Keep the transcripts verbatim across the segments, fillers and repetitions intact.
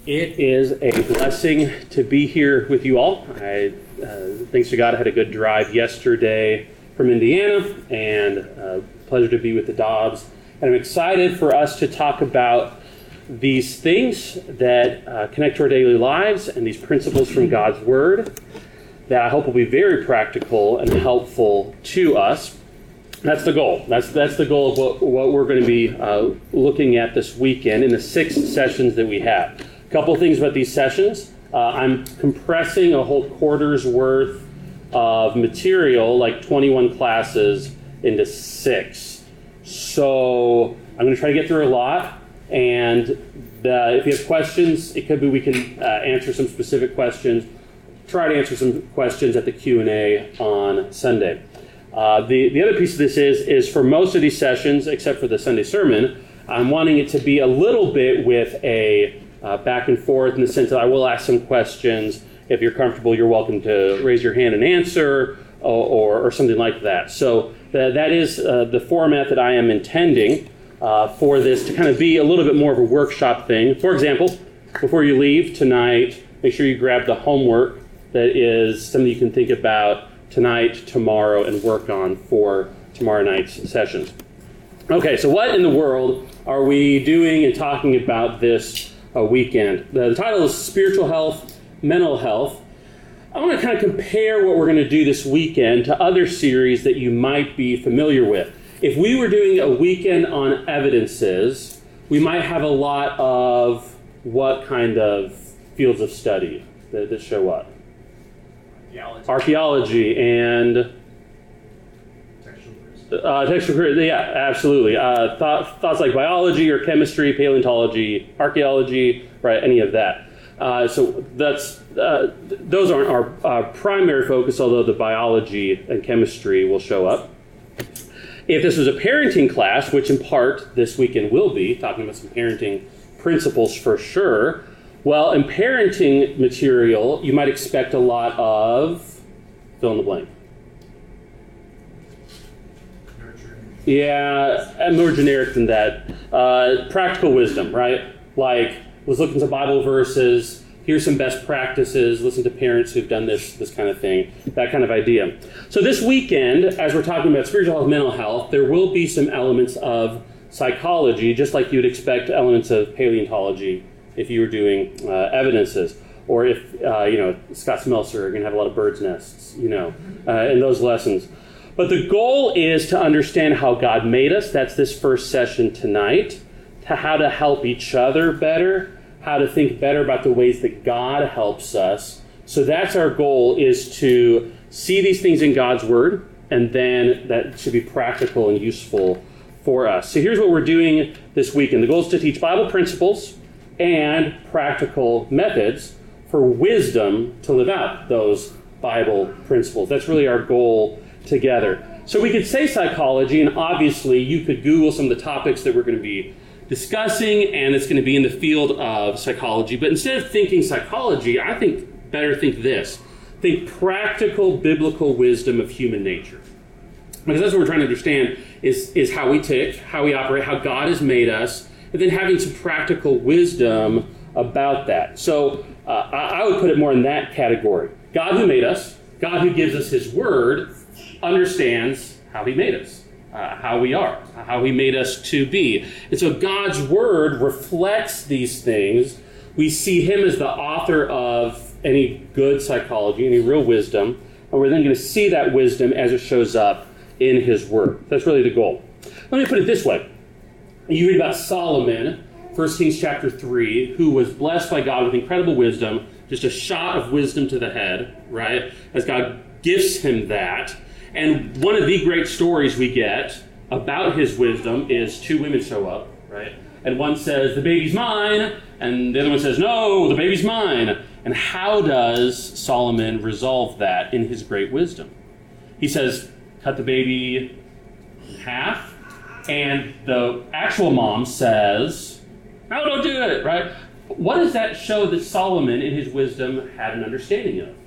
It is a blessing to be here with you all. I, uh, thanks to God, I had a good drive yesterday from Indiana, and uh, pleasure to be with the Dobbs. And I'm excited for us to talk about these things that uh, connect to our daily lives and these principles from God's Word that I hope will be very practical and helpful to us. That's the goal. That's that's the goal of what, what we're going to be uh, looking at this weekend in the six sessions that we have. A couple of things about these sessions. Uh, I'm compressing a whole quarter's worth of material, like twenty-one classes, into six. So I'm going to try to get through a lot. And the, if you have questions, it could be we can uh, answer some specific questions. Try to answer some questions at the Q and A on Sunday. Uh, the, the other piece of this is, is for most of these sessions, except for the Sunday sermon, I'm wanting it to be a little bit with a uh, back and forth in the sense that I will ask some questions. If you're comfortable, you're welcome to raise your hand and answer or, or, or something like that. So th- that is uh, the format that I am intending uh, for this to kind of be a little bit more of a workshop thing. For example, before you leave tonight, make sure you grab the homework that is something you can think about tonight, tomorrow, and work on for tomorrow night's sessions. Okay, so what in the world are we doing and talking about this uh, weekend? The, the title is Spiritual Health, Mental Health. I want to kind of compare what we're going to do this weekend to other series that you might be familiar with. If we were doing a weekend on evidences, we might have a lot of what kind of fields of study that, that show up? Archaeology, Archaeology and textual uh, textual yeah, absolutely. Uh, thought, thoughts like biology or chemistry, paleontology, archaeology, right? Any of that. Uh, so that's uh, those aren't our uh, primary focus, although the biology and chemistry will show up. If this was a parenting class, which in part this weekend will be, talking about some parenting principles for sure. Well, in parenting material, you might expect a lot of fill in the blank. Nurturing. Yeah, and more generic than that. Uh, practical wisdom, right? Like, let's look into Bible verses. Here's some best practices. Listen to parents who've done this, this kind of thing. That kind of idea. So this weekend, as we're talking about spiritual health, mental health, there will be some elements of psychology, just like you would expect elements of paleontology if you were doing uh, evidences, or if, uh, you know, Scott Smelser are going to have a lot of birds' nests, you know, uh, in those lessons. But the goal is to understand how God made us. That's this first session tonight. To how to help each other better, how to think better about the ways that God helps us. So that's our goal, is to see these things in God's Word, and then that should be practical and useful for us. So here's what we're doing this weekend. The goal is to teach Bible principles and practical methods for wisdom to live out those Bible principles. That's really our goal together. So we could say psychology, and obviously you could Google some of the topics that we're going to be discussing, and it's going to be in the field of psychology. But instead of thinking psychology, I think better think this. Think practical biblical wisdom of human nature. Because that's what we're trying to understand is, is how we tick, how we operate, how God has made us, and then having some practical wisdom about that. So uh, I, I would put it more in that category. God who made us, God who gives us His Word, understands how He made us, uh, how we are, how He made us to be. And so God's Word reflects these things. We see Him as the author of any good psychology, any real wisdom, and we're then going to see that wisdom as it shows up in His Word. That's really the goal. Let me put it this way. You read about Solomon, First Kings chapter three, who was blessed by God with incredible wisdom, just a shot of wisdom to the head, right? As God gifts him that. And one of the great stories we get about his wisdom is two women show up, right? And one says, the baby's mine, and the other one says, no, the baby's mine. And how does Solomon resolve that in his great wisdom? He says, cut the baby in half. And the actual mom says, no, don't do it, right? What does that show that Solomon, in his wisdom, had an understanding of?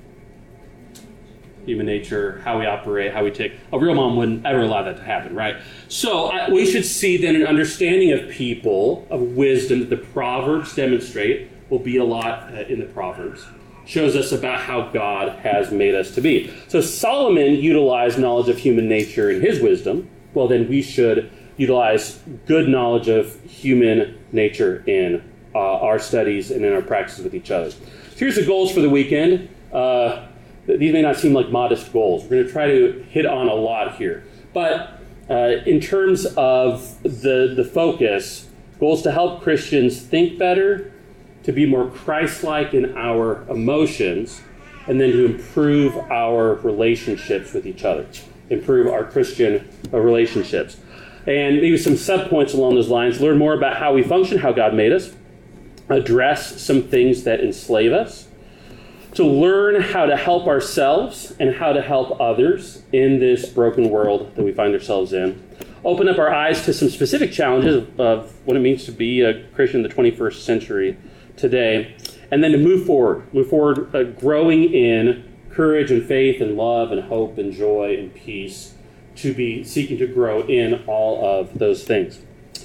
Human nature, how we operate, how we take. A real mom wouldn't ever allow that to happen, right? So I, we should see then an understanding of people, of wisdom that the Proverbs demonstrate, will be a lot uh, in the Proverbs. Shows us about how God has made us to be. So Solomon utilized knowledge of human nature in his wisdom. Well, then we should utilize good knowledge of human nature in uh, our studies and in our practices with each other. So here's the goals for the weekend. Uh, these may not seem like modest goals. We're going to try to hit on a lot here. But uh, in terms of the, the focus, goals to help Christians think better, to be more Christ-like in our emotions, and then to improve our relationships with each other, improve our Christian uh, relationships. And maybe some subpoints along those lines: learn more about how we function, how God made us, address some things that enslave us, to learn how to help ourselves and how to help others in this broken world that we find ourselves in, open up our eyes to some specific challenges of, of what it means to be a Christian in the twenty-first century today, and then to move forward, move forward, uh, growing in courage and faith and love and hope and joy and peace, to be seeking to grow in all of those things.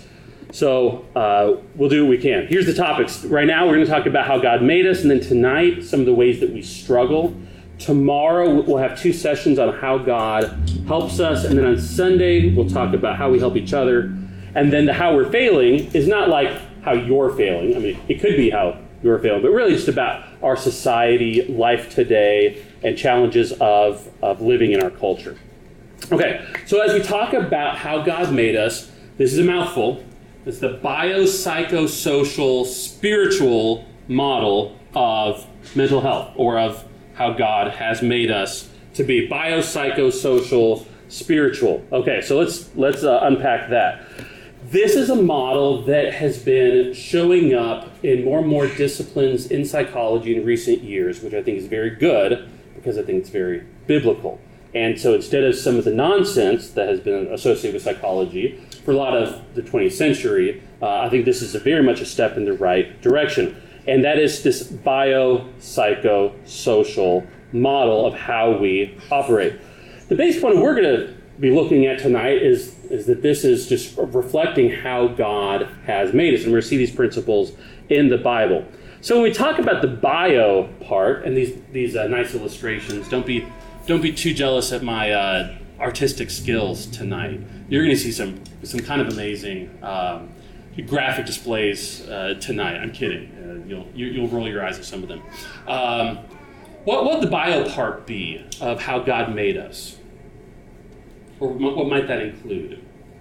So uh, we'll do what we can. Here's the topics. Right now we're going to talk about how God made us, and then tonight some of the ways that we struggle. Tomorrow we'll have two sessions on how God helps us, and then on Sunday we'll talk about how we help each other. And then the how we're failing is not like how you're failing. I mean, it could be how you're failing, but really just about our society, life today, and challenges of, of living in our culture. Okay, so as we talk about how God made us, this is a mouthful. It's the biopsychosocial spiritual model of mental health, or of how God has made us to be. Biopsychosocial spiritual. Okay, so let's let's uh, unpack that. This is a model that has been showing up in more and more disciplines in psychology in recent years, which I think is very good because I think it's very biblical. And so instead of some of the nonsense that has been associated with psychology for a lot of the twentieth century, uh, I think this is a very much a step in the right direction. And that is this biopsychosocial model of how we operate. The base point we're going to be looking at tonight is, is that this is just reflecting how God has made us. And we're going to see these principles in the Bible. So when we talk about the bio part, and these, these uh, nice illustrations, don't be Don't be too jealous at my uh, artistic skills tonight. You're going to see some some kind of amazing um, graphic displays uh, tonight. I'm kidding. Uh, you'll you, you'll roll your eyes at some of them. Um, what what would the bio part be of how God made us, or what might that include?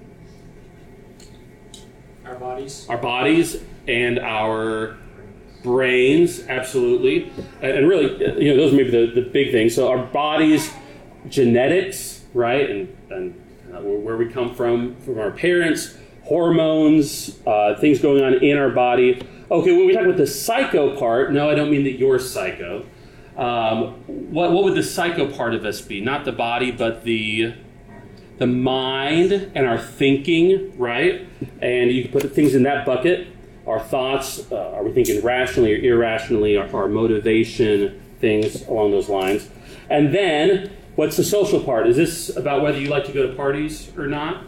Our bodies. Our bodies and our brains, absolutely. And really, you know, those are maybe the, the big things. So our bodies, genetics, right? And, and uh, where we come from, from our parents, hormones, uh, things going on in our body. Okay, when we talk about the psycho part, no, I don't mean that you're psycho. Um, what, what would the psycho part of us be? Not the body, but the the mind and our thinking, right? And you can put things in that bucket. Our thoughts, uh, are we thinking rationally or irrationally, our, our motivation, things along those lines. And then, what's the social part? Is this about whether you like to go to parties or not?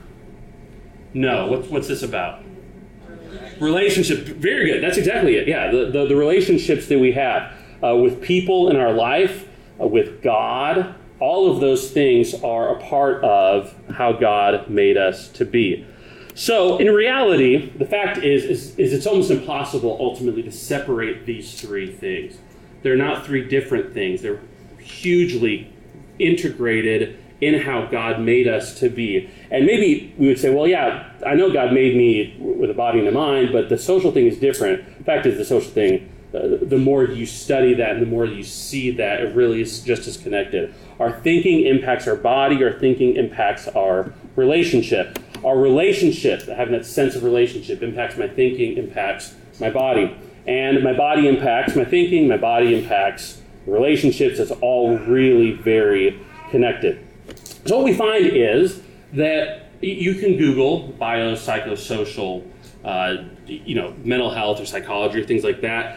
No. What's, what's this about? Relationship. Very good. That's exactly it. Yeah, the, the, the relationships that we have uh, with people in our life, uh, with God, all of those things are a part of how God made us to be. So, in reality, the fact is, is, is it's almost impossible, ultimately, to separate these three things. They're not three different things. They're hugely integrated in how God made us to be. And maybe we would say, well, yeah, I know God made me with a body and a mind, but the social thing is different. The fact is, the social thing, uh, the more you study that and the more you see that, it really is just as connected. Our thinking impacts our body. Our thinking impacts our relationship. Our relationship, having that sense of relationship, impacts my thinking, impacts my body. And my body impacts my thinking, my body impacts relationships. It's all really very connected. So what we find is that you can Google biopsychosocial, uh, you know, mental health or psychology or things like that.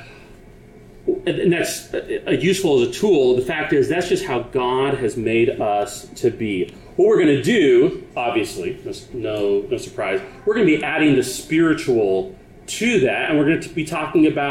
And that's useful as a tool. The fact is, that's just how God has made us to be. What we're going to do, obviously, no, no surprise, we're going to be adding the spiritual to that, and we're going to be talking about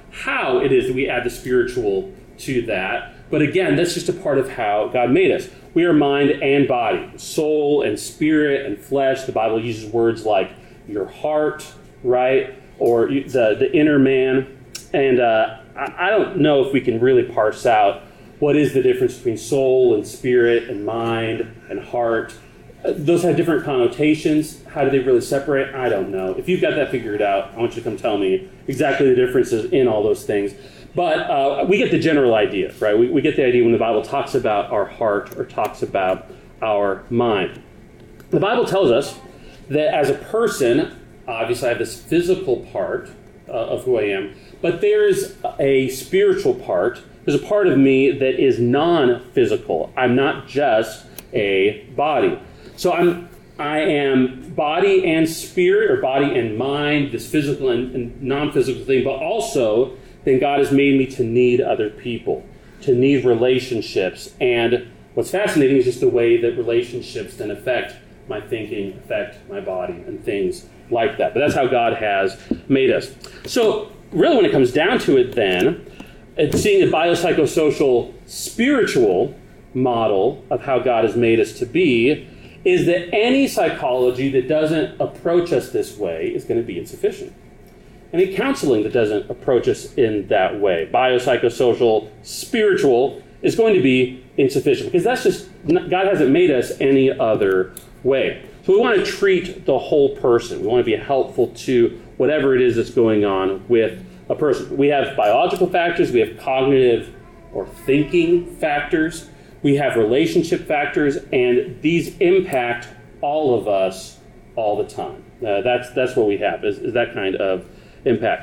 how it is that we add the spiritual to that. But again, that's just a part of how God made us. We are mind and body, soul and spirit and flesh. The Bible uses words like your heart, right? Or the, the inner man. And uh, I, I don't know if we can really parse out what is the difference between soul and spirit and mind and heart. Uh, those have different connotations. How do they really separate? I don't know. If you've got that figured out, I want you to come tell me exactly the differences in all those things. But uh, we get the general idea, right? We, we get the idea when the Bible talks about our heart or talks about our mind. The Bible tells us that as a person, obviously I have this physical part uh, of who I am, but there's a spiritual part. There's a part of me that is non-physical. I'm not just a body. So I'm, I am body and spirit, or body and mind, this physical and, and non-physical thing, but also then God has made me to need other people, to need relationships. And what's fascinating is just the way that relationships then affect my thinking, affect my body, and things like that. But that's how God has made us. So really when it comes down to it then, it's seeing the biopsychosocial spiritual model of how God has made us to be is that any psychology that doesn't approach us this way is going to be insufficient. Any counseling that doesn't approach us in that way, biopsychosocial, spiritual, is going to be insufficient because that's just, God hasn't made us any other way. So we want to treat the whole person. We want to be helpful to whatever it is that's going on with a person. We have biological factors, we have cognitive or thinking factors, we have relationship factors, and these impact all of us all the time. Uh, that's that's what we have, is, is that kind of impact.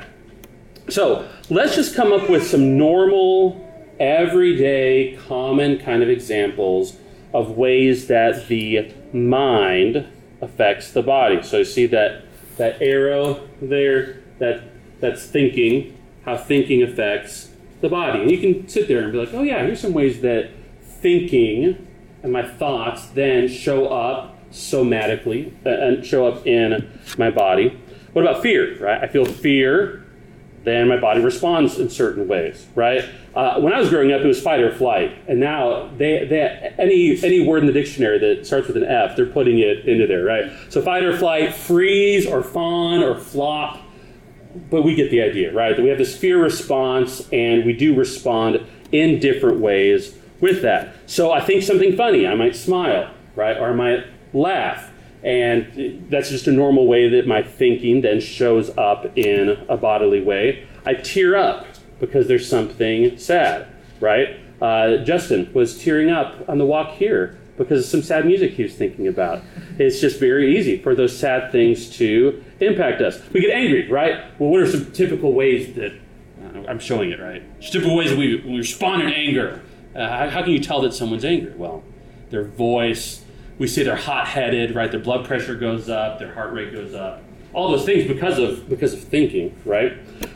So let's just come up with some normal, everyday, common kind of examples of ways that the mind affects the body. So you see that that arrow there, that that's thinking, how thinking affects the body. And you can sit there and be like, oh yeah, here's some ways that thinking and my thoughts then show up somatically and show up in my body. What about fear, right? I feel fear, then my body responds in certain ways, right? Uh, when I was growing up, it was fight or flight. And now, they, they any any word in the dictionary that starts with an F, they're putting it into there, right? So fight or flight, freeze or fawn or flop. But we get the idea, right? That we have this fear response, and we do respond in different ways with that. So I think something funny, I might smile, right? Or I might laugh. And that's just a normal way that my thinking then shows up in a bodily way. I tear up because there's something sad, right? Uh, Justin was tearing up on the walk here because of some sad music he was thinking about. It's just very easy for those sad things to impact us. We get angry, right? Well, what are some typical ways that, uh, I'm showing it, right? Typical ways that we, we respond in anger. Uh, how, how can you tell that someone's angry? Well, their voice. We say they're hot-headed, right? Their blood pressure goes up, their heart rate goes up. All those things because of because of thinking, right?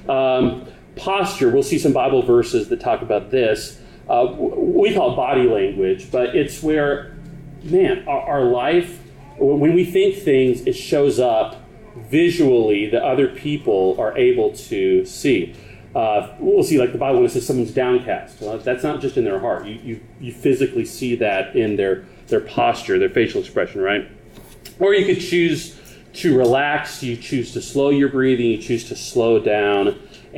Um, posture, we'll see some Bible verses that talk about this. Uh, we call it body language, but it's where, man, our, our life, when we think things, it shows up visually that other people are able to see. Uh, we'll see, like the Bible, when it says someone's downcast. Well, that's not just in their heart. You, you you physically see that in their their posture, their facial expression, right? Or you could choose to relax. You choose to slow your breathing. You choose to slow down,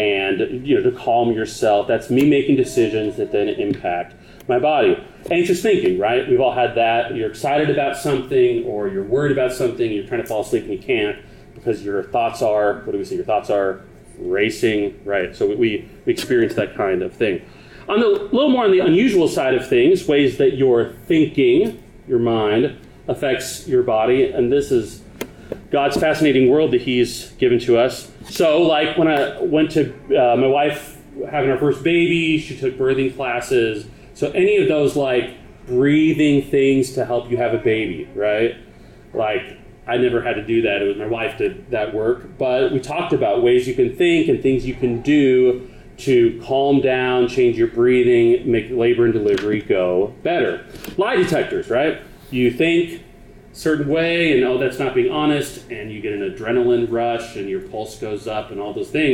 and you know, to calm yourself. That's me making decisions that then impact my body. Anxious thinking, right? We've all had that. You're excited about something, or you're worried about something. You're trying to fall asleep and you can't because your thoughts are. What do we say? Your thoughts are racing, right? So we, we experience that kind of thing. On the little more on the unusual side of things, ways that your thinking, your mind, affects your body, and this is God's fascinating world that He's given to us. So, like when I went to uh, my wife having her first baby, she took birthing classes. So any of those like breathing things to help you have a baby, right? Like, I never had to do that. It was my wife did that work. But we talked about ways you can think and things you can do to calm down, change your breathing, make labor and delivery go better. Lie detectors, right? You think a certain way, and oh, that's not being honest, and you get an adrenaline rush, and your pulse goes up, and all those things.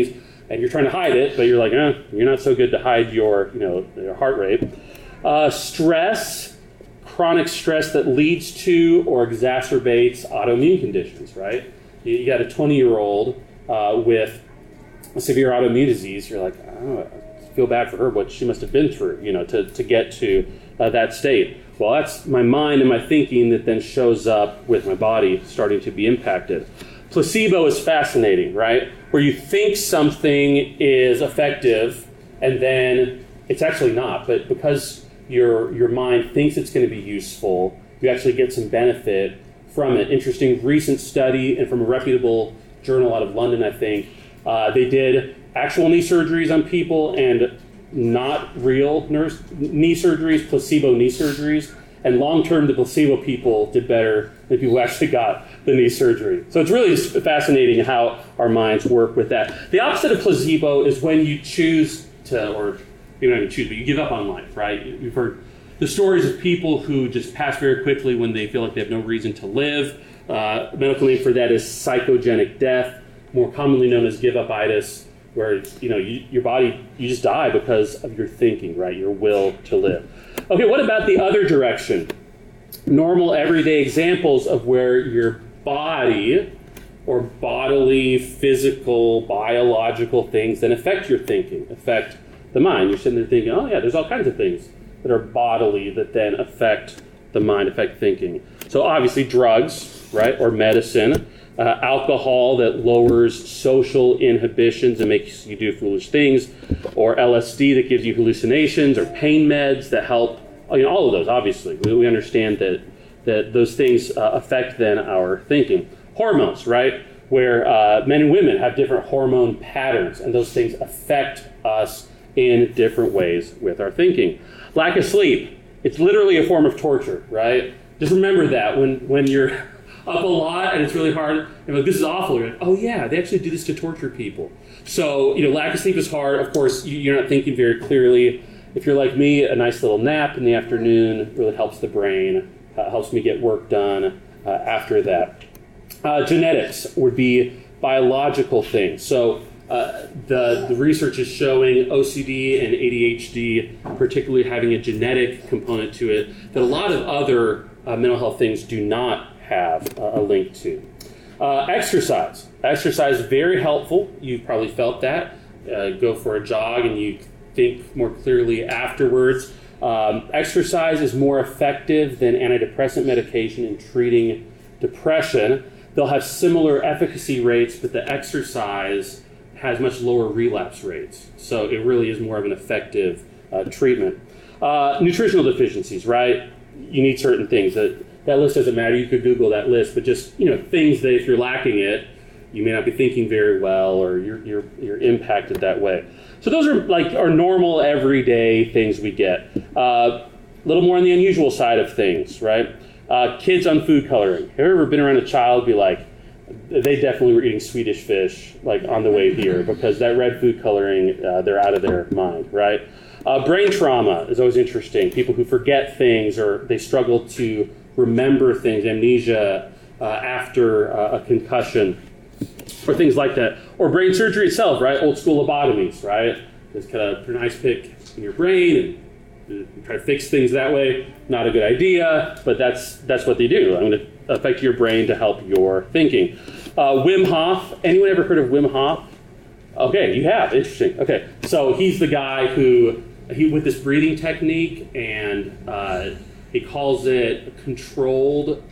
and you're trying to hide it, but you're like, eh, you're not so good to hide your, you know, your heart rate. Uh, stress, chronic stress that leads to or exacerbates autoimmune conditions, right? You, you got a twenty-year-old uh, with a severe autoimmune disease. You're like, oh, I feel bad for her, what she must have been through, you know, to, to get to uh, that state. Well, that's my mind and my thinking that then shows up with my body starting to be impacted. Placebo is fascinating, right? Where you think something is effective and then it's actually not, but because your your mind thinks it's going to be useful, you actually get some benefit from it. Interesting recent study, and from a reputable journal out of London, I think, uh, they did actual knee surgeries on people and not real nurse, knee surgeries, placebo knee surgeries, and long-term the placebo people did better than people who actually got the knee surgery. So it's really fascinating how our minds work with that. The opposite of placebo is when you choose to, or you don't even choose, but you give up on life, right? You've heard the stories of people who just pass very quickly when they feel like they have no reason to live. Uh, medical name for that is psychogenic death, more commonly known as give-up-itis, where you know you, your body, you just die because of your thinking, right? Your will to live. Okay, what about the other direction? Normal, everyday examples of where your body or bodily, physical, biological things that affect your thinking, affect the mind. You're sitting there thinking, oh yeah, there's all kinds of things that are bodily that then affect the mind, affect thinking. So obviously drugs, right, or medicine. Uh, alcohol that lowers social inhibitions and makes you do foolish things, or L S D that gives you hallucinations, or pain meds that help, you know, all of those, obviously. We, we understand that, that those things uh, affect then our thinking. Hormones, right, where uh, men and women have different hormone patterns, and those things affect us in different ways with our thinking. Lack of sleep, it's literally a form of torture, right? Just remember that when, when you're up a lot and it's really hard, and like, this is awful, you're like, oh yeah, they actually do this to torture people. So, you know, lack of sleep is hard. Of course, you, you're not thinking very clearly. If you're like me, a nice little nap in the afternoon really helps the brain, uh, helps me get work done uh, after that. Uh, genetics would be biological things. So uh, the, the research is showing O C D and A D H D, particularly having a genetic component to it, that a lot of other uh, mental health things do not have uh, a link to. Uh, exercise. Exercise is very helpful. You've probably felt that. Uh, go for a jog and you think more clearly afterwards. Um, exercise is more effective than antidepressant medication in treating depression. They'll have similar efficacy rates, but the exercise has much lower relapse rates. So it really is more of an effective uh, treatment. Uh, nutritional deficiencies, right? You need certain things. That, that list doesn't matter. You could Google that list, but just, you know, things that if you're lacking it, you may not be thinking very well, or you're you're you're impacted that way. So those are like our normal everyday things we get. A uh, little more on the unusual side of things, right? Uh, kids on food coloring. Have you ever been around a child be like, they definitely were eating Swedish fish like on the way here because that red food coloring, uh, they're out of their mind, right? Uh, brain trauma is always interesting. People who forget things or they struggle to remember things, amnesia uh, after uh, a concussion, or things like that. Or brain surgery itself, right? Old school lobotomies, right? Just kind of put an ice pick in your brain and try to fix things that way. Not a good idea, but that's that's what they do. I'm going to affect your brain to help your thinking. Uh, Wim Hof. Anyone ever heard of Wim Hof? Okay, you have. Interesting. Okay, so he's the guy who, he with this breathing technique, and uh, he calls it controlled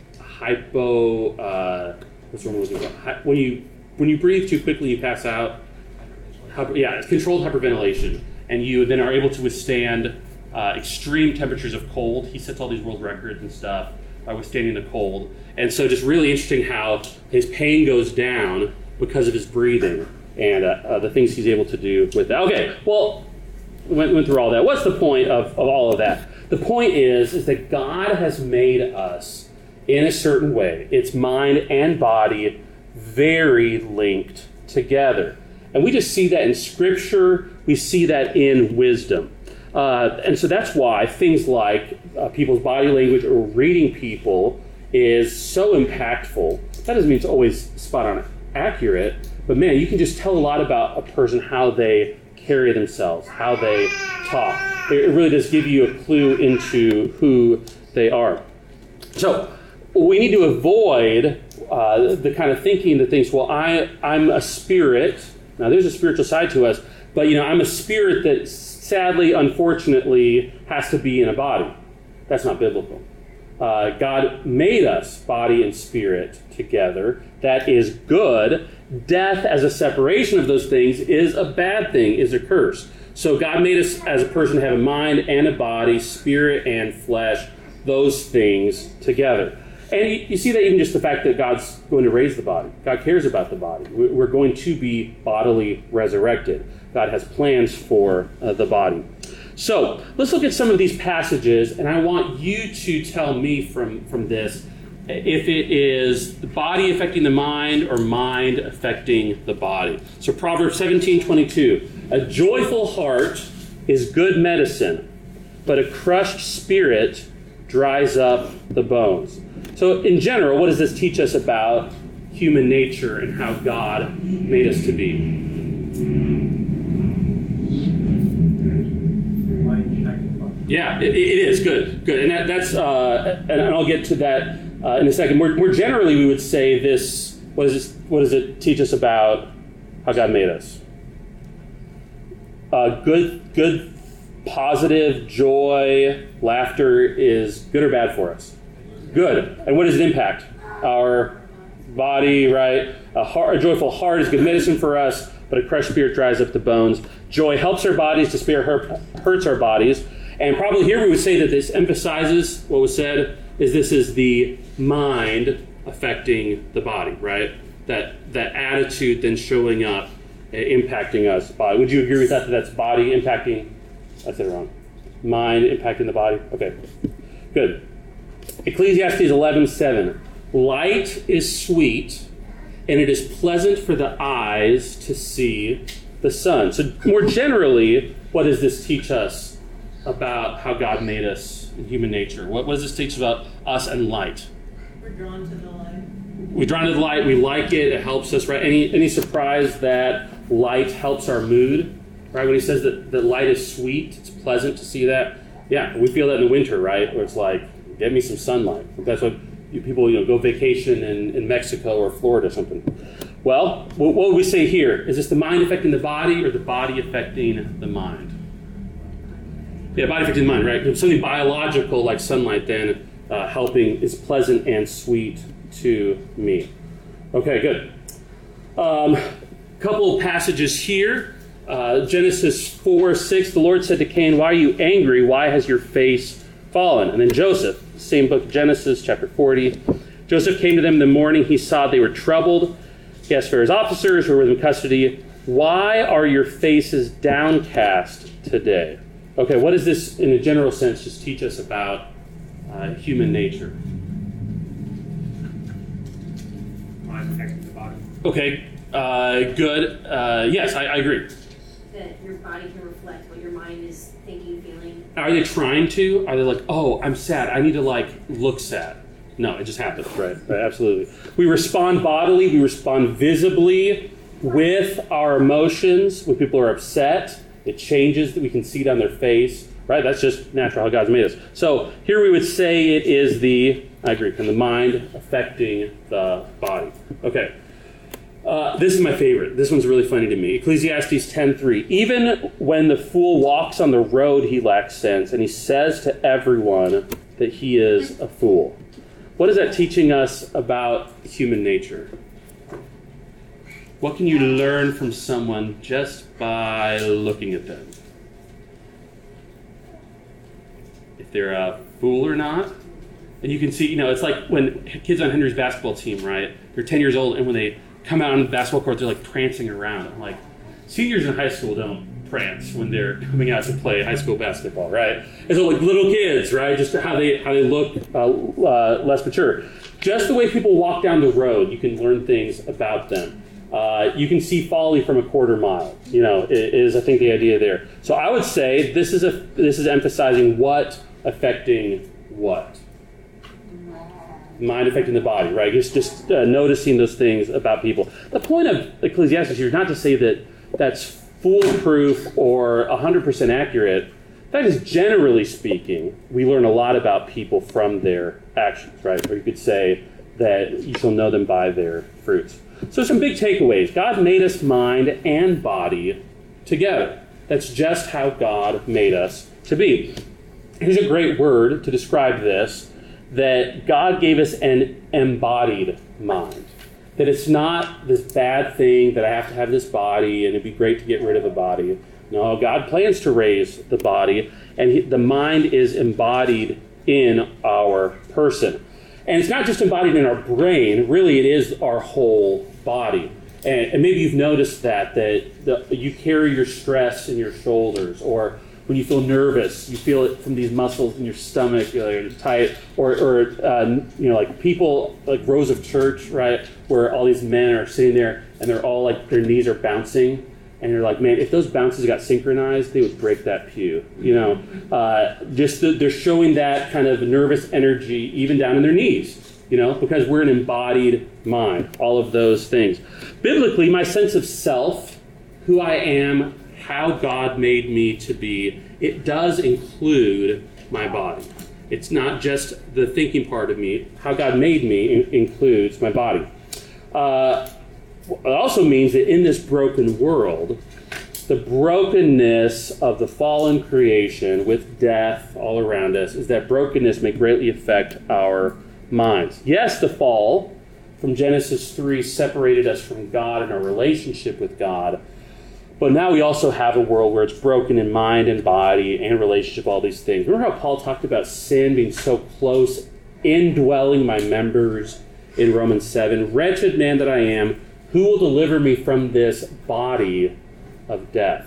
hypo. Uh, what's the wrong word? When you when you breathe too quickly, you pass out. Hyper, yeah, it's controlled hyperventilation, and you then are able to withstand uh, extreme temperatures of cold. He sets all these world records and stuff by withstanding the cold. And so, just really interesting how his pain goes down because of his breathing and uh, uh, the things he's able to do with that. Okay, well, went went through all that. What's the point of, of all of that? The point is is that God has made us in a certain way. It's mind and body very linked together. And we just see that in Scripture. We see that in wisdom. Uh, and so that's why things like uh, people's body language or reading people is so impactful. That doesn't mean it's always spot on accurate, But man, you can just tell a lot about a person, how they carry themselves, how they talk. It really does give you a clue into who they are. So we need to avoid uh, the kind of thinking that thinks, well, I, I'm a spirit. Now, there's a spiritual side to us, but, you know, I'm a spirit that sadly, unfortunately, has to be in a body. That's not biblical. Uh, God made us, body and spirit, together. That is good. Death as a separation of those things is a bad thing, is a curse. So God made us as a person to have a mind and a body, spirit and flesh, those things together. And you, you see that even just the fact that God's going to raise the body. God cares about the body. We're going to be bodily resurrected. God has plans for uh, the body. So let's look at some of these passages, and I want you to tell me from, from this if it is the body affecting the mind or mind affecting the body. So Proverbs seventeen twenty-two, a joyful heart is good medicine, but a crushed spirit dries up the bones. So in general, what does this teach us about human nature and how God made us to be? Yeah, it, it is. Good, good. And that, that's, uh, and I'll get to that uh, in a second. More, more generally, we would say this, what, is this, what does it teach us about how God made us? Uh, good, good, positive, joy, laughter is good or bad for us? Good. And what does it impact? Our body, right? A, heart, a joyful heart is good medicine for us, but a crushed spirit dries up the bones. Joy helps our bodies, despair hurts our bodies. And probably here we would say that this emphasizes what was said, is this is the mind affecting the body, right? That that attitude then showing up, uh, impacting us. Body. Would you agree with that, that that's body impacting? I said it wrong. Mind impacting the body? Okay, good. Ecclesiastes eleven seven. Light is sweet, and it is pleasant for the eyes to see the sun. So more generally, what does this teach us about how God made us in human nature? What, what does this teach about us and light? We're drawn to the light. We're drawn to the light. We like it. It helps us, right? Any any surprise that light helps our mood, right? When he says that, that light is sweet, it's pleasant to see that. Yeah, we feel that in the winter, right? Where it's like, get me some sunlight. That's what you, people, you know, go vacation in, in Mexico or Florida or something. Well, what, what would we say here? Is this the mind affecting the body or the body affecting the mind? Yeah, body affecting the mind, right? Something biological like sunlight then uh, helping is pleasant and sweet to me. Okay, good. Um, couple passages here. Uh, Genesis four six, the Lord said to Cain, "Why are you angry? Why has your face fallen?" And then Joseph, same book, Genesis chapter forty. Joseph came to them in the morning. He saw they were troubled. He asked Pharaoh's officers who were with him in custody, "Why are your faces downcast today?" Okay, what does this, in a general sense, just teach us about uh, human nature? Mind affecting the body. Okay, uh, good. Uh, yes, I, I agree. That your body can reflect what your mind is thinking, feeling. Are they trying to? Are they like, oh, I'm sad, I need to like look sad? No, it just happens, right? Right, absolutely. We respond bodily, we respond visibly with our emotions. When people are upset, it changes, that we can see it on their face, right? That's just natural how God's made us. So here we would say it is the, I agree, and the mind affecting the body. Okay. Uh, this is my favorite. This one's really funny to me. Ecclesiastes ten three. Even when the fool walks on the road, he lacks sense, and he says to everyone that he is a fool. What is that teaching us about human nature? What can you learn from someone just by looking at them? If they're a fool or not? And you can see, you know, it's like when kids on Henry's basketball team, right? They're ten years old, and when they come out on the basketball court, they're like prancing around. I'm like, seniors in high school don't prance when they're coming out to play high school basketball, right? And so like little kids, right? Just how they how they look uh, uh, less mature. Just the way people walk down the road, you can learn things about them. Uh, you can see folly from a quarter mile, you know, is I think the idea there. So I would say this is a this is emphasizing what affecting what. mind affecting the body, right? Just, just uh, noticing those things about people. The point of Ecclesiastes here is not to say that that's foolproof or one hundred percent accurate. In fact, is generally speaking, we learn a lot about people from their actions, right? Or you could say that you shall know them by their fruits. So some big takeaways. God made us mind and body together. That's just how God made us to be. Here's a great word to describe this, that God gave us an embodied mind. That it's not this bad thing that I have to have this body and it'd be great to get rid of a body. No, God plans to raise the body, and he, the mind is embodied in our person. And it's not just embodied in our brain, really it is our whole body. And, and maybe you've noticed that, that the, you carry your stress in your shoulders, or when you feel nervous, you feel it from these muscles in your stomach, uh, tight, or, or uh, you know, like people, like rows of church, right, where all these men are sitting there and they're all like, their knees are bouncing. And you're like, man, if those bounces got synchronized, they would break that pew. You know, uh, just the, they're showing that kind of nervous energy even down in their knees. You know, because we're an embodied mind. All of those things. Biblically, my sense of self, who I am, how God made me to be, it does include my body. It's not just the thinking part of me. How God made me in- includes my body. Uh, It also means that in this broken world, the brokenness of the fallen creation with death all around us is that brokenness may greatly affect our minds. Yes, the fall from Genesis three separated us from God and our relationship with God, but now we also have a world where it's broken in mind and body and relationship, all these things. Remember how Paul talked about sin being so close, indwelling my members in Romans seven? Wretched man that I am, who will deliver me from this body of death?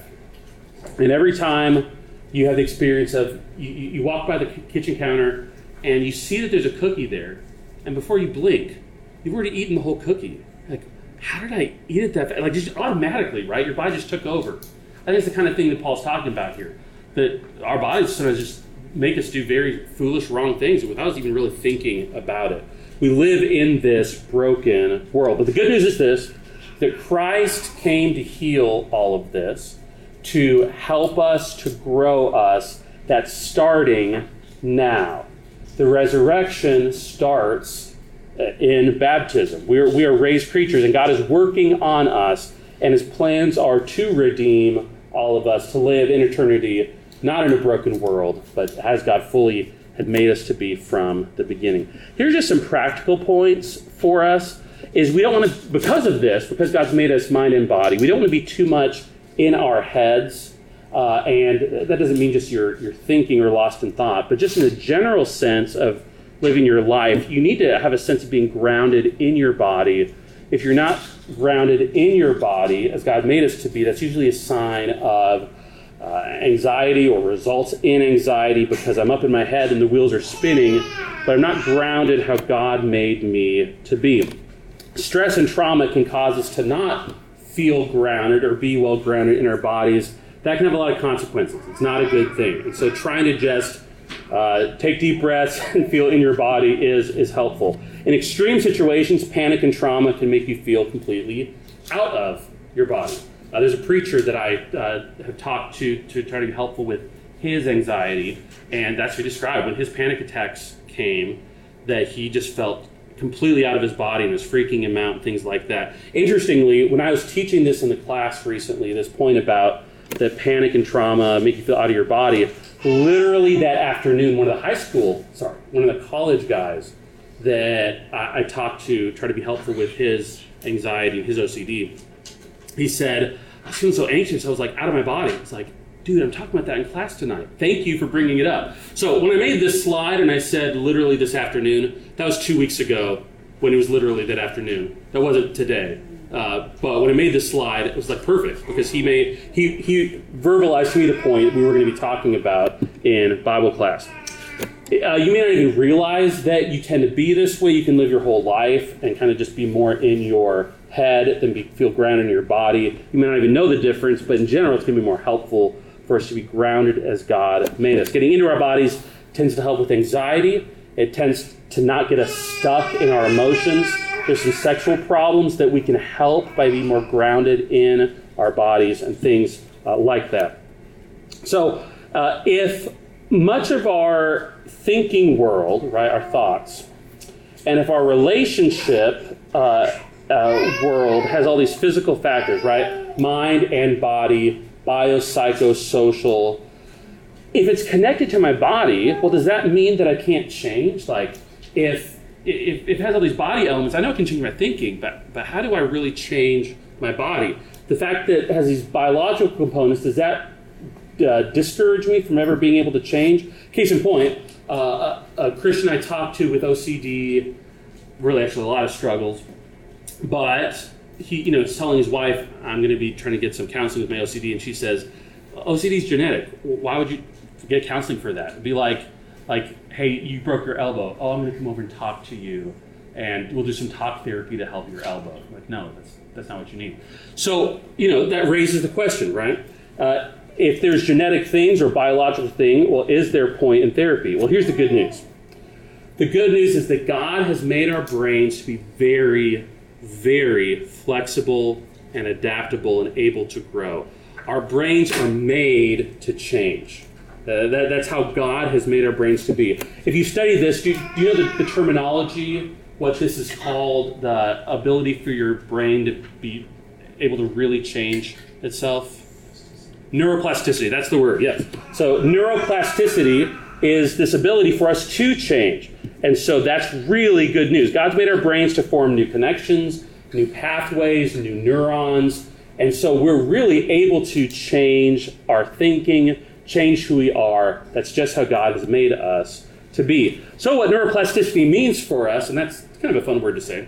And every time you have the experience of, you, you walk by the kitchen counter and you see that there's a cookie there, and before you blink, you've already eaten the whole cookie. Like, how did I eat it that fast? Like, just automatically, right? Your body just took over. I think it's the kind of thing that Paul's talking about here. That our bodies sometimes just make us do very foolish, wrong things without us even really thinking about it. We live in this broken world. But the good news is this, that Christ came to heal all of this, to help us, to grow us. That's starting now. The resurrection starts in baptism. We are, we are raised creatures, and God is working on us, and his plans are to redeem all of us, to live in eternity, not in a broken world, but as God fully had made us to be from the beginning. Here's just some practical points for us, is we don't want to, because of this, because God's made us mind and body, we don't want to be too much in our heads, uh, and that doesn't mean just you're, you're thinking or lost in thought, but just in the general sense of living your life, you need to have a sense of being grounded in your body. If you're not grounded in your body, as God made us to be, that's usually a sign of Uh, anxiety or results in anxiety, because I'm up in my head and the wheels are spinning, but I'm not grounded how God made me to be. Stress and trauma can cause us to not feel grounded or be well grounded in our bodies. That can have a lot of consequences. It's not a good thing. And so trying to just uh, take deep breaths and feel in your body is, is helpful. In extreme situations, panic and trauma can make you feel completely out of your body. Uh, there's a preacher that I uh, have talked to to try to be helpful with his anxiety, and that's what he described. When his panic attacks came, that he just felt completely out of his body and was freaking him out and things like that. Interestingly, when I was teaching this in the class recently, this point about that panic and trauma make you feel out of your body, literally that afternoon, one of the high school, sorry, one of the college guys that I, I talked to, try to be helpful with his anxiety, his O C D, he said, I was feeling so anxious, I was like out of my body. It's like, dude, I'm talking about that in class tonight. Thank you for bringing it up. So when I made this slide and I said literally this afternoon, that was two weeks ago when it was literally that afternoon. That wasn't today. Uh, but when I made this slide, it was like perfect, because he made he he verbalized to me the point we were going to be talking about in Bible class. Uh, you may not even realize that you tend to be this way. You can live your whole life and kind of just be more in your head than be, feel grounded in your body. You may not even know the difference, but in general, it's going to be more helpful for us to be grounded as God made us. Getting into our bodies tends to help with anxiety, It tends to not get us stuck in our emotions. There's some sexual problems that we can help by being more grounded in our bodies and things uh, like that. So uh, if much of our thinking world, right, our thoughts, and if our relationship uh, uh, world has all these physical factors, right, mind and body, biopsychosocial, if it's connected to my body, well, does that mean that I can't change? Like, if, if, if it has all these body elements, I know I can change my thinking, but, but how do I really change my body? The fact that it has these biological components, does that uh, discourage me from ever being able to change? Case in point, uh, a, a Christian I talked to with O C D, really actually a lot of struggles, but he, you know, is telling his wife, I'm going to be trying to get some counseling with my O C D, and she says, O C D is genetic. Why would you get counseling for that? It'd be like, like, hey, you broke your elbow. Oh, I'm going to come over and talk to you, and we'll do some talk therapy to help your elbow. I'm like, no, that's that's not what you need. So, you know, that raises the question, right? Uh, if there's genetic things or biological thing, well, is there point in therapy? Well, here's the good news. The good news is that God has made our brains to be very, very flexible and adaptable and able to grow. Our brains are made to change. Uh, that, that's how God has made our brains to be. If you study this, do you, do you know the, the terminology, what this is called, the ability for your brain to be able to really change itself? Neuroplasticity, that's the word, yes. So neuroplasticity is this ability for us to change. And so that's really good news. God's made our brains to form new connections, new pathways, new neurons. And so we're really able to change our thinking, change who we are. That's just how God has made us to be. So what neuroplasticity means for us, and that's kind of a fun word to say,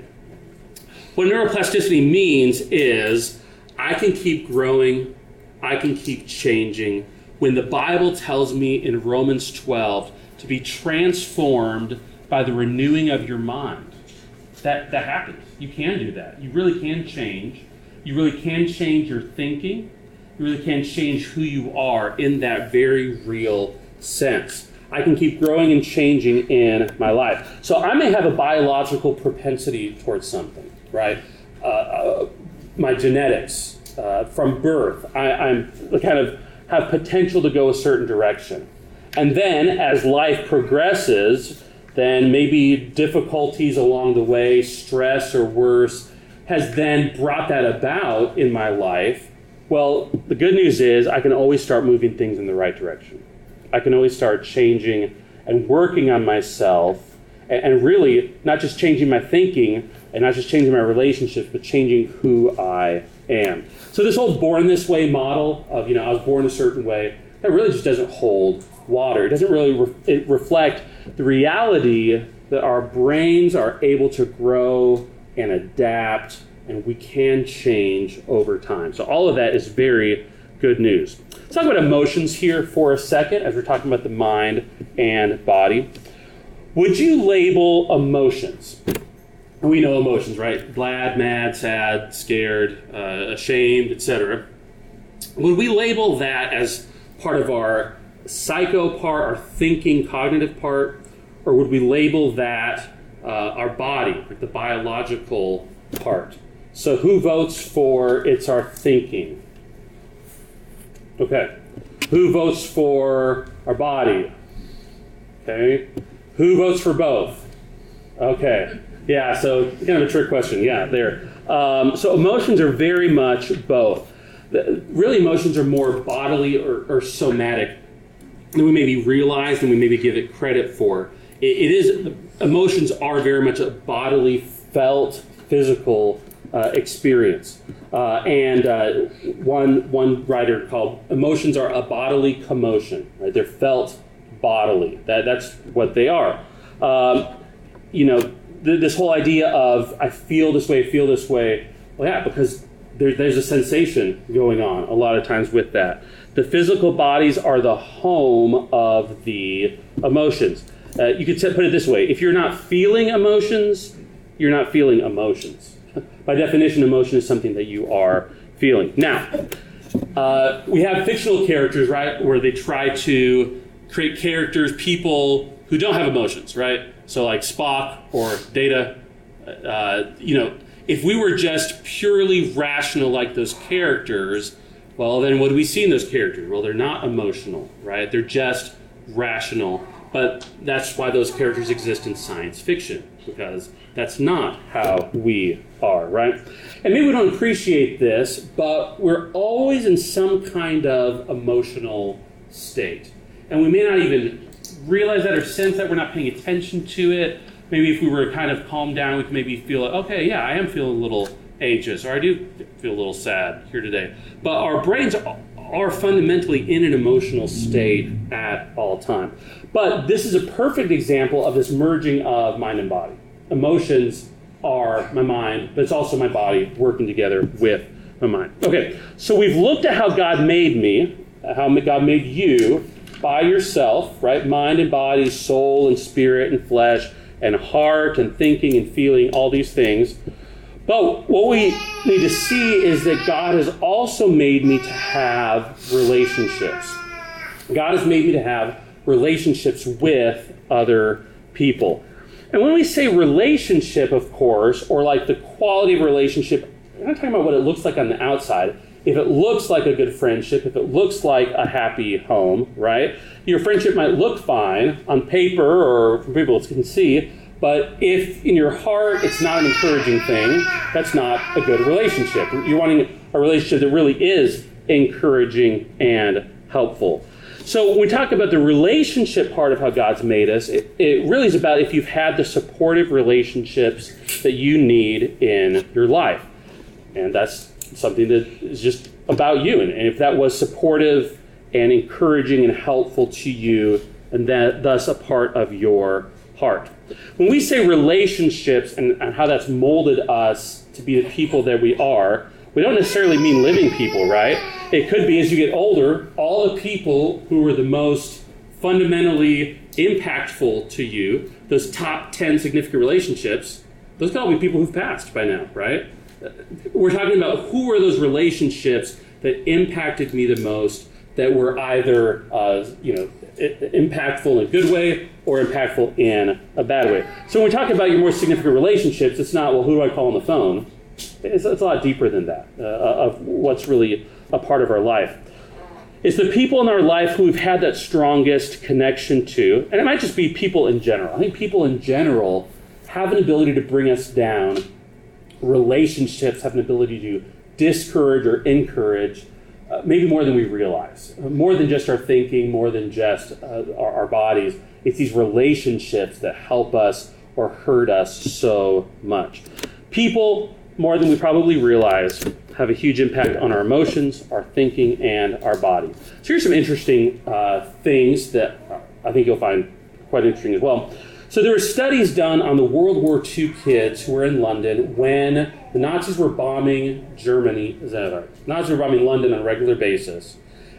what neuroplasticity means is I can keep growing, I can keep changing. When the Bible tells me in Romans twelve to be transformed by the renewing of your mind, that, that happens. You can do that. You really can change. You really can change your thinking. You really can change who you are in that very real sense. I can keep growing and changing in my life. So I may have a biological propensity towards something, right? Uh, uh, my genetics, uh, from birth, I, I'm kind of have potential to go a certain direction. And then as life progresses, then maybe difficulties along the way, stress or worse, has then brought that about in my life. Well, the good news is I can always start moving things in the right direction. I can always start changing and working on myself, and, and really not just changing my thinking and not just changing my relationships, but changing who I am. So this whole born this way model of, you know, I was born a certain way, that really just doesn't hold water. It doesn't really re- it reflect the reality that our brains are able to grow and adapt, and we can change over time. So all of that is very good news. Let's talk about emotions here for a second as we're talking about the mind and body. Would you label emotions? We know emotions, right? Glad, mad, sad, scared, uh, ashamed, et cetera. Would we label that as part of our psycho part, our thinking, cognitive part, or would we label that uh, our body, like the biological part? So who votes for it's our thinking? Okay. Who votes for our body? Okay. Who votes for both? Okay. Yeah, so kind of a trick question. Yeah, there. Um, so emotions are very much both. The, really, emotions are more bodily or, or somatic than we maybe realize, than we maybe give it credit for. It, it is, emotions are very much a bodily, felt, physical uh, experience. Uh, and uh, one one writer called emotions are a bodily commotion. Right? They're felt bodily. That that's what they are. Um, you know, th- this whole idea of I feel this way, feel this way. Well, yeah, because there, there's a sensation going on a lot of times with that. The physical bodies are the home of the emotions. Uh, you could put it this way: if you're not feeling emotions, you're not feeling emotions. By definition, emotion is something that you are feeling. Now, uh, we have fictional characters, right, where they try to create characters, people who who don't have emotions, right? So like Spock or Data, uh, you know, if we were just purely rational like those characters, well, then what do we see in those characters? Well, they're not emotional, right? They're just rational. But that's why those characters exist in science fiction, because that's not how we are, right? And maybe we don't appreciate this, but we're always in some kind of emotional state. And we may not even realize that or sense that. We're not paying attention to it. Maybe if we were kind of calmed down, we could maybe feel like, okay, yeah, I am feeling a little anxious, or I do feel a little sad here today. But our brains are fundamentally in an emotional state at all time. But this is a perfect example of this merging of mind and body. Emotions are my mind, but it's also my body working together with my mind. Okay, so we've looked at how God made me, how God made you by yourself, right? Mind and body, soul and spirit and flesh and heart and thinking and feeling, all these things. But what we need to see is that God has also made me to have relationships. God has made me to have relationships with other people. And when we say relationship, of course, or like the quality of relationship, we're not talking about what it looks like on the outside. If it looks like a good friendship, if it looks like a happy home, right? Your friendship might look fine on paper or for people can see, but if in your heart it's not an encouraging thing, that's not a good relationship. You're wanting a relationship that really is encouraging and helpful. So when we talk about the relationship part of how God's made us, it, it really is about if you've had the supportive relationships that you need in your life. And that's something that is just about you. And, and if that was supportive and encouraging and helpful to you, and that thus a part of your heart. When we say relationships and, and how that's molded us to be the people that we are, we don't necessarily mean living people, right? It could be as you get older, all the people who are the most fundamentally impactful to you, those top ten significant relationships, those can all be people who've passed by now, right? We're talking about who are those relationships that impacted me the most, that were either uh, you know, impactful in a good way or impactful in a bad way. So when we talk about your more significant relationships, it's not, well, who do I call on the phone? It's, it's a lot deeper than that, uh, of what's really a part of our life. It's the people in our life who we've had that strongest connection to, and it might just be people in general. I think people in general have an ability to bring us down. Relationships have an ability to discourage or encourage, uh, maybe more than we realize. More than just our thinking, more than just uh, our, our bodies. It's these relationships that help us or hurt us so much. People, more than we probably realize, have a huge impact on our emotions, our thinking, and our body. So here's some interesting uh, things that I think you'll find quite interesting as well. So there were studies done on the World War Two kids who were in London when the Nazis were bombing Germany, the Nazis were bombing London on a regular basis.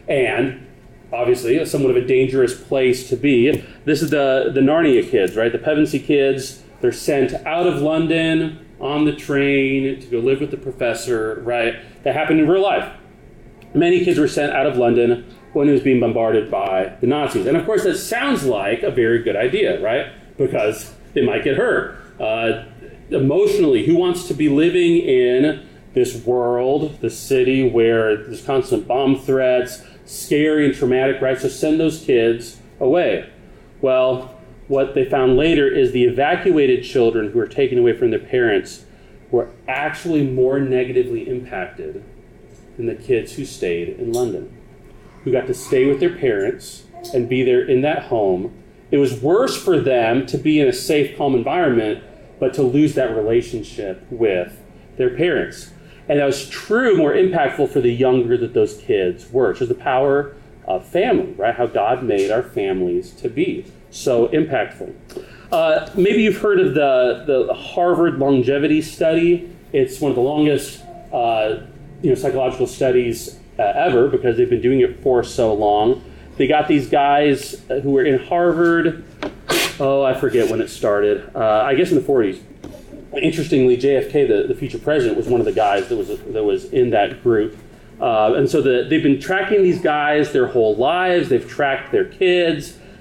And obviously, it's somewhat of a dangerous place to be. This is the, the Narnia kids, right? The Pevensey kids. They're sent out of London on the train to go live with the professor, right? That happened in real life. Many kids were sent out of London when it was being bombarded by the Nazis. And of course, that sounds like a very good idea, right? Because they might get hurt. Uh, emotionally, who wants to be living in this world, this city where there's constant bomb threats, scary and traumatic, right? So send those kids away. Well, what they found later is the evacuated children who were taken away from their parents were actually more negatively impacted than the kids who stayed in London, who got to stay with their parents and be there in that home. It was worse for them to be in a safe, calm environment, but to lose that relationship with their parents. And that was true, more impactful for the younger that those kids were. So the power of family, right? How God made our families to be so impactful. Uh, maybe you've heard of the, the Harvard longevity study. It's one of the longest uh, you know, psychological studies uh, ever because they've been doing it for so long. They got these guys who were in Harvard, oh, I forget when it started, uh, I guess in the forties. Interestingly, J F K, the, the future president, was one of the guys that was that was in that group. Uh, and so the, they've been tracking these guys their whole lives. They've tracked their kids.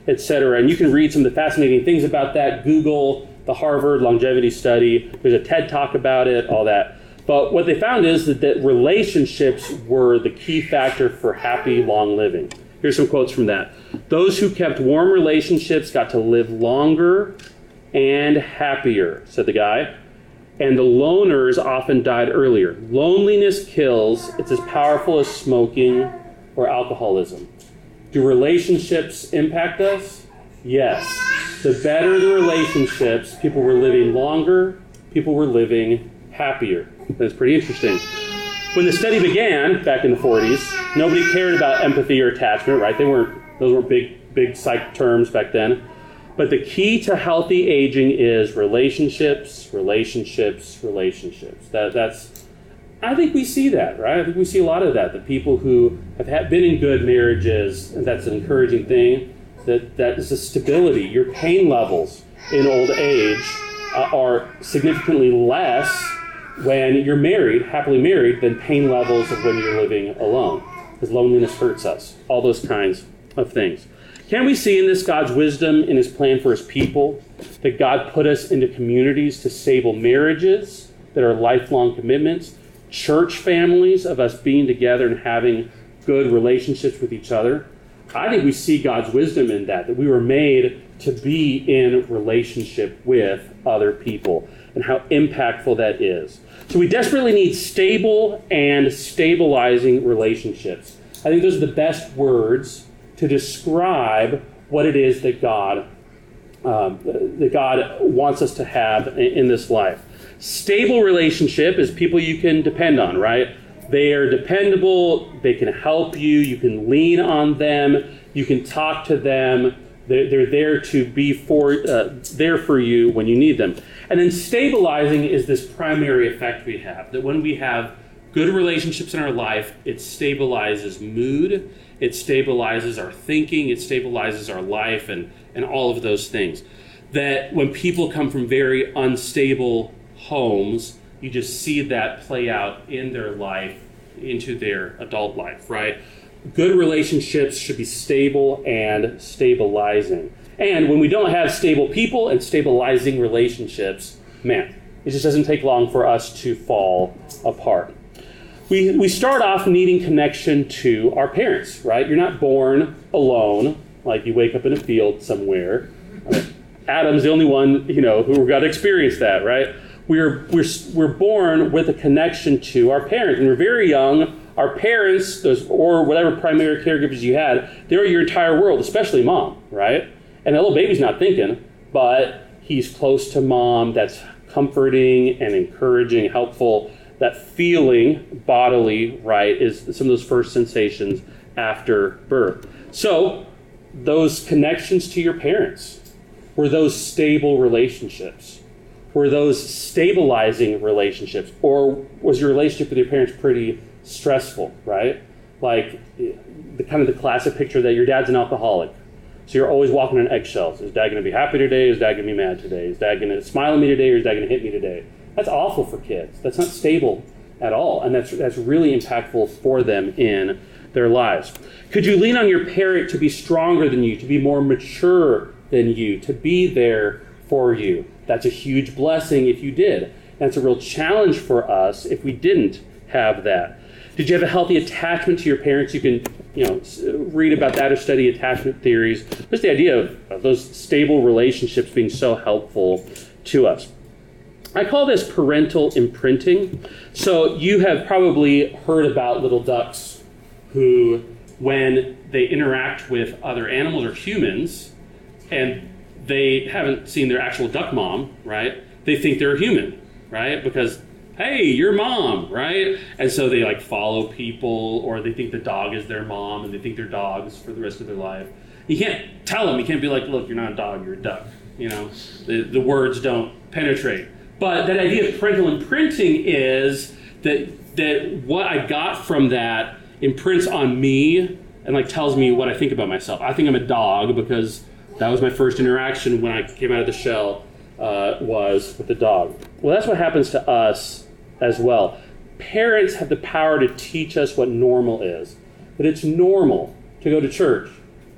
et cetera. And you can read some of the fascinating things about that. Google the Harvard longevity study. There's a TED Talk about it, all that. But what they found is that, that relationships were the key factor for happy, long living. Here's some quotes from that. Those who kept warm relationships got to live longer and happier, said the guy. And the loners often died earlier. Loneliness kills. It's as powerful as smoking or alcoholism. Do relationships impact us? Yes. The better the relationships, people were living longer, people were living happier. That's pretty interesting. When the study began back in the forties, nobody cared about empathy or attachment, right? They weren't, those weren't big, big psych terms back then. But the key to healthy aging is relationships, relationships, relationships. That, that's, I think we see that, right? I think we see a lot of that. The people who have had, been in good marriages, and that's an encouraging thing, that, that is a stability. Your pain levels in old age uh, are significantly less when you're married, happily married, than pain levels of when you're living alone. Because loneliness hurts us. All those kinds of things. Can we see in this God's wisdom in his plan for his people, that God put us into communities to stable marriages that are lifelong commitments, church families of us being together and having good relationships with each other? I think we see God's wisdom in that, that we were made to be in relationship with other people and how impactful that is. So we desperately need stable and stabilizing relationships. I think those are the best words to describe what it is that God um, that God wants us to have in, in this life. Stable relationship is people you can depend on, right? They are dependable. They can help you. You can lean on them. You can talk to them. They're, they're there to be for uh, there for you when you need them. And then stabilizing is this primary effect we have, that when we have good relationships in our life, it stabilizes mood, it stabilizes our thinking, it stabilizes our life, and, and all of those things. That when people come from very unstable homes, you just see that play out in their life, into their adult life, right? Good relationships should be stable and stabilizing. And when we don't have stable people and stabilizing relationships, man, it just doesn't take long for us to fall apart. We we start off needing connection to our parents, right? You're not born alone, like you wake up in a field somewhere. Adam's the only one, you know, who got to experience that, right? We're we're we're born with a connection to our parents. When we're very young, our parents, those or whatever primary caregivers you had, they were your entire world, especially mom, right? And that little baby's not thinking, but he's close to mom. That's comforting and encouraging, helpful. That feeling bodily, right, is some of those first sensations after birth. So those connections to your parents, were those stable relationships? Were those stabilizing relationships? Or was your relationship with your parents pretty stressful, right? Like the kind of the classic picture that your dad's an alcoholic. So you're always walking on eggshells. Is dad going to be happy today? Is dad going to be mad today? Is dad going to smile at me today? Or is dad going to hit me today? That's awful for kids. That's not stable at all. And that's that's really impactful for them in their lives. Could you lean on your parent to be stronger than you, to be more mature than you, to be there for you? That's a huge blessing if you did. And it's a real challenge for us if we didn't have that. Did you have a healthy attachment to your parents? You can, you know, read about that or study attachment theories. Just the idea of, of those stable relationships being so helpful to us. I call this parental imprinting. So you have probably heard about little ducks who, when they interact with other animals or humans, and they haven't seen their actual duck mom, right? They think they're a human, right? Because, hey, you're mom, right? And so they like follow people, or they think the dog is their mom, and they think they're dogs for the rest of their life. You can't tell them. You can't be like, look, you're not a dog, you're a duck. You know, the, the words don't penetrate. But that idea of parental imprinting is that that what I got from that imprints on me and like tells me what I think about myself. I think I'm a dog because that was my first interaction when I came out of the shell, uh, was with the dog. Well, that's what happens to us as well. Parents have the power to teach us what normal is. That it's normal to go to church.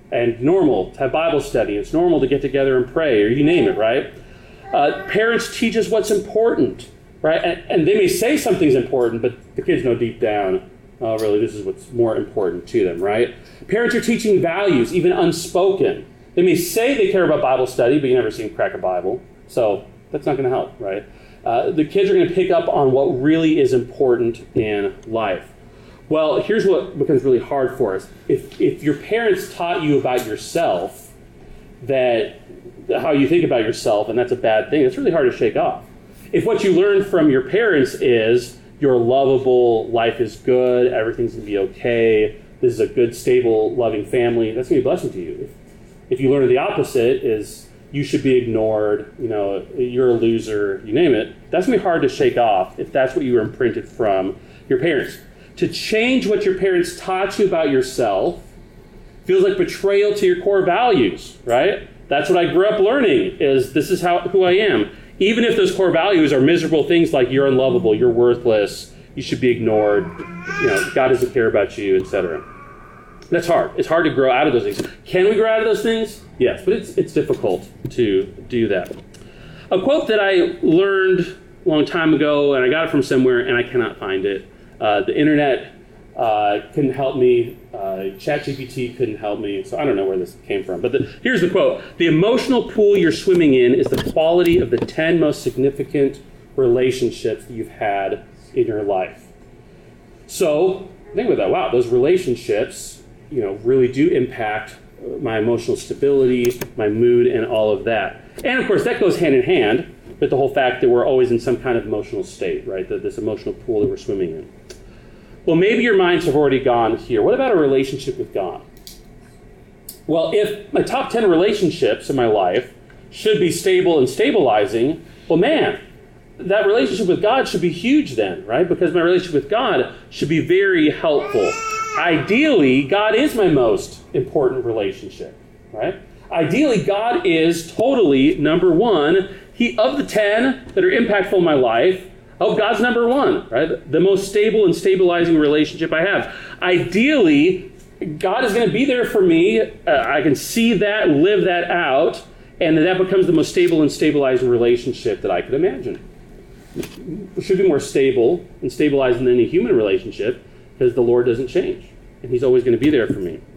And normal to have Bible study. It's normal to get together and pray, or you name it, right? Uh, parents teach us what's important, right? And, and they may say something's important, but the kids know deep down, oh, really, this is what's more important to them, right? Parents are teaching values, even unspoken. They may say they care about Bible study, but you never see them crack a Bible. So that's not going to help, right? Uh, the kids are going to pick up on what really is important in life. Well, here's what becomes really hard for us. If if your parents taught you about yourself, that how you think about yourself, and that's a bad thing, it's really hard to shake off. If what you learned from your parents is you're lovable, life is good, everything's going to be okay, this is a good, stable, loving family, that's going to be a blessing to you. If, if you learn the opposite is you should be ignored, you know, you're a loser, you name it, that's going to be hard to shake off if that's what you were imprinted from your parents. To change what your parents taught you about yourself feels like betrayal to your core values, right? That's what I grew up learning, is this is how who I am. Even if those core values are miserable things like you're unlovable, you're worthless, you should be ignored, you know, God doesn't care about you, et cetera. That's hard. It's hard to grow out of those things. Can we grow out of those things? Yes, but it's it's difficult to do that. A quote that I learned a long time ago, and I got it from somewhere, and I cannot find it. Uh, the internet uh, couldn't help me. Uh, ChatGPT couldn't help me. So I don't know where this came from. But the, here's the quote. The emotional pool you're swimming in is the quality of the ten most significant relationships that you've had in your life. So think about that. Wow, those relationships, you know, really do impact my emotional stability, my mood, and all of that. And of course, that goes hand in hand with the whole fact that we're always in some kind of emotional state, right? The, this emotional pool that we're swimming in. Well, maybe your minds have already gone here. What about a relationship with God? Well, if my top ten relationships in my life should be stable and stabilizing, well, man, that relationship with God should be huge then, right? Because my relationship with God should be very helpful. Ideally, God is my most important relationship, right? Ideally, God is totally number one. He, of the ten that are impactful in my life, oh, God's number one, right? The most stable and stabilizing relationship I have. Ideally, God is going to be there for me. Uh, I can see that, live that out, and that becomes the most stable and stabilizing relationship that I could imagine. It should be more stable and stabilizing than any human relationship because the Lord doesn't change, and He's always going to be there for me.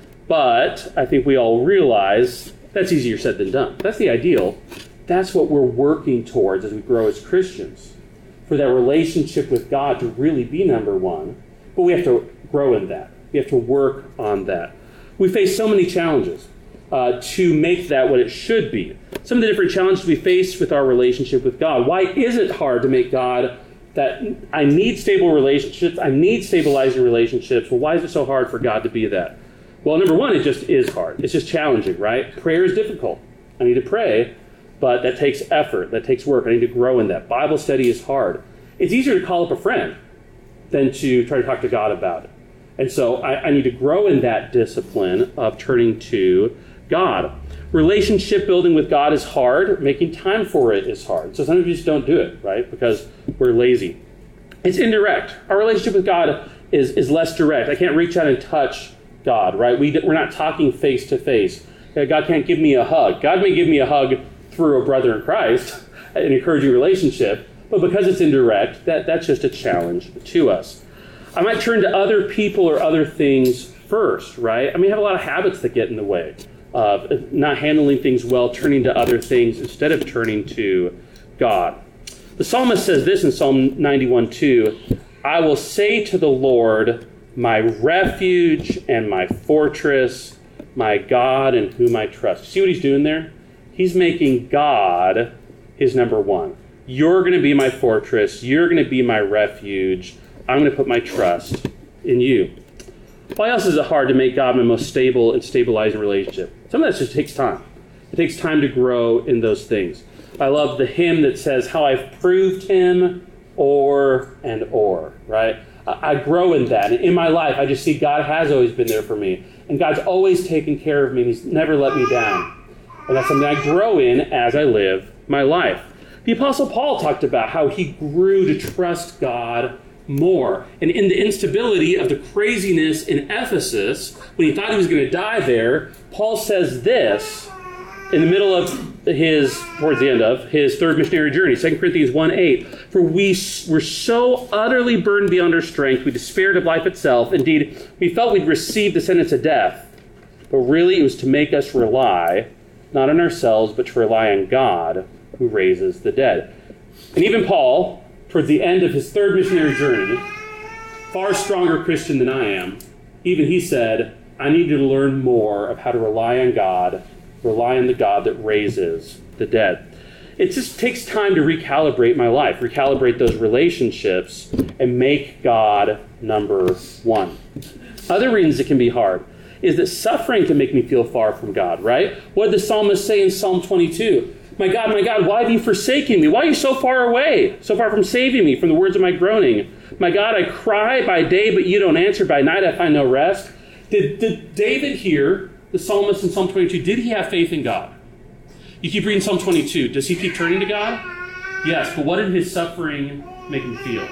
But I think we all realize that's easier said than done. That's the ideal. That's what we're working towards as we grow as Christians, for that relationship with God to really be number one. But we have to grow in that. We have to work on that. We face so many challenges uh, to make that what it should be. Some of the different challenges we face with our relationship with God. Why is it hard to make God that I need stable relationships, I need stabilizing relationships? Well, why is it so hard for God to be that? Well, number one, it just is hard. It's just challenging, right? Prayer is difficult. I need to pray, but that takes effort. That takes work. I need to grow in that. Bible study is hard. It's easier to call up a friend than to try to talk to God about it. And so I, I need to grow in that discipline of turning to God. Relationship building with God is hard. Making time for it is hard. So some of you just don't do it, right? Because we're lazy. It's indirect. Our relationship with God is, is less direct. I can't reach out and touch God, right? We, we're not talking face to face. God can't give me a hug. God may give me a hug through a brother in Christ, an encouraging relationship, but because it's indirect, that, that's just a challenge to us. I might turn to other people or other things first, right? I mean, I have a lot of habits that get in the way of not handling things well, turning to other things instead of turning to God. The psalmist says this in Psalm ninety-one two, I will say to the Lord, my refuge and my fortress, my God in whom I trust. See what he's doing there? He's making God his number one. You're going to be my fortress. You're going to be my refuge. I'm going to put my trust in you. Why else is it hard to make God my most stable and stabilizing relationship? Some of that just takes time. It takes time to grow in those things. I love the hymn that says, how I've proved him o'er and o'er, right? I grow in that. In my life, I just see God has always been there for me. And God's always taken care of me. And He's never let me down. And that's something I grow in as I live my life. The Apostle Paul talked about how he grew to trust God more. And in the instability of the craziness in Ephesus, when he thought he was going to die there, Paul says this in the middle of his, towards the end of, his third missionary journey, Second Corinthians one eight. For we were so utterly burdened beyond our strength, we despaired of life itself. Indeed, we felt we'd received the sentence of death. But really it was to make us rely, not on ourselves, but to rely on God, who raises the dead. And even Paul, towards the end of his third missionary journey, far stronger Christian than I am, even he said, I need to learn more of how to rely on God, rely on the God that raises the dead. It just takes time to recalibrate my life, recalibrate those relationships, and make God number one. Other reasons it can be hard is that suffering can make me feel far from God, right? What did the psalmist say in Psalm twenty-two? My God, my God, why have you forsaken me? Why are you so far away, so far from saving me from the words of my groaning? My God, I cry by day, but you don't answer. By night, I find no rest. Did, did David here, the psalmist in Psalm twenty-two, did he have faith in God? You keep reading Psalm twenty-two. Does he keep turning to God? Yes, but what did his suffering make him feel?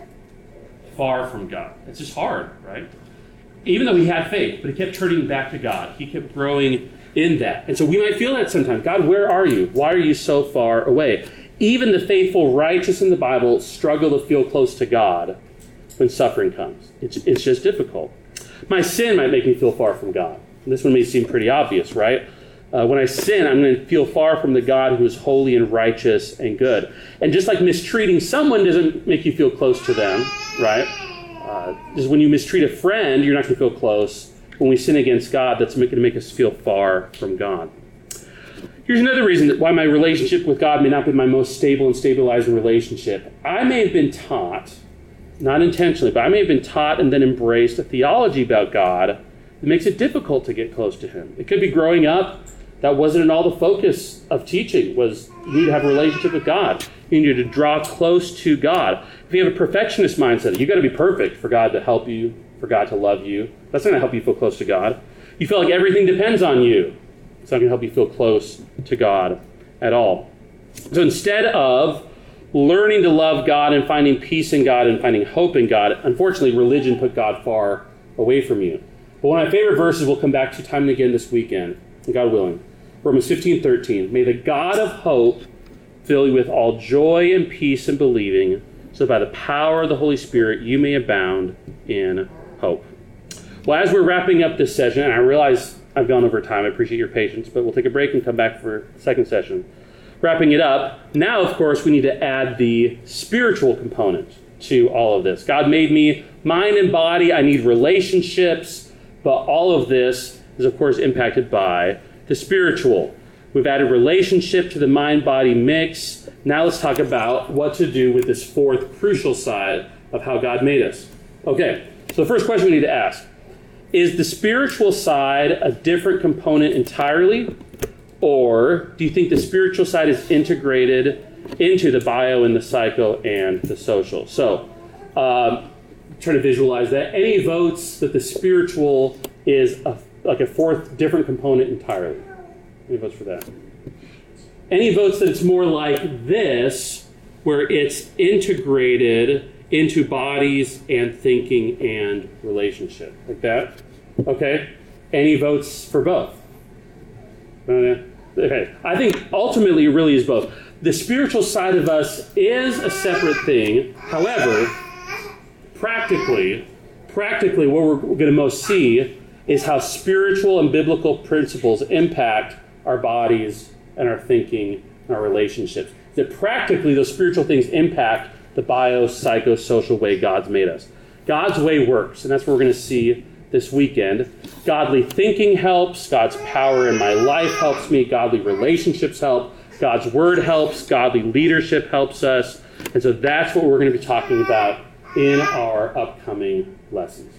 Far from God. It's just hard, right? Even though he had faith, but he kept turning back to God. He kept growing in that. And so we might feel that sometimes. God, where are you? Why are you so far away? Even the faithful, righteous in the Bible struggle to feel close to God when suffering comes. It's, it's just difficult. My sin might make me feel far from God. And this one may seem pretty obvious, right? Uh, when I sin, I'm going to feel far from the God who is holy and righteous and good. And just like mistreating someone doesn't make you feel close to them, right? Uh, just when you mistreat a friend, you're not going to feel close. When we sin against God, that's going to make us feel far from God. Here's another reason that why my relationship with God may not be my most stable and stabilizing relationship. I may have been taught, not intentionally, but I may have been taught and then embraced a theology about God that makes it difficult to get close to him. It could be growing up. That wasn't at all the focus of teaching, was you need to have a relationship with God. You need to draw close to God. If you have a perfectionist mindset, you've got to be perfect for God to help you, for God to love you. That's not going to help you feel close to God. You feel like everything depends on you. It's not going to help you feel close to God at all. So instead of learning to love God and finding peace in God and finding hope in God, unfortunately, religion put God far away from you. But one of my favorite verses we'll come back to time and again this weekend, God willing. Romans fifteen thirteen. May the God of hope fill you with all joy and peace in believing, so by the power of the Holy Spirit you may abound in hope. Well, as we're wrapping up this session, and I realize I've gone over time, I appreciate your patience, but we'll take a break and come back for the second session. Wrapping it up, now, of course, we need to add the spiritual component to all of this. God made me mind and body. I need relationships, but all of this is, of course, impacted by the spiritual. We've added relationship to the mind-body mix. Now let's talk about what to do with this fourth crucial side of how God made us. Okay, so the first question we need to ask, is the spiritual side a different component entirely? Or do you think the spiritual side is integrated into the bio and the psycho and the social? So, um, trying to visualize that. Any votes that the spiritual is a like a fourth different component entirely? Any votes for that? Any votes that it's more like this, where it's integrated into bodies and thinking and relationship? Like that? Okay. Any votes for both? Uh, okay. I think ultimately it really is both. The spiritual side of us is a separate thing. However, practically, practically what we're going to most see is how spiritual and biblical principles impact our bodies and our thinking and our relationships. That practically those spiritual things impact the bio, psycho, social way God's made us. God's way works, and that's what we're going to see this weekend. Godly thinking helps. God's power in my life helps me. Godly relationships help. God's word helps. Godly leadership helps us. And so that's what we're going to be talking about in our upcoming lessons.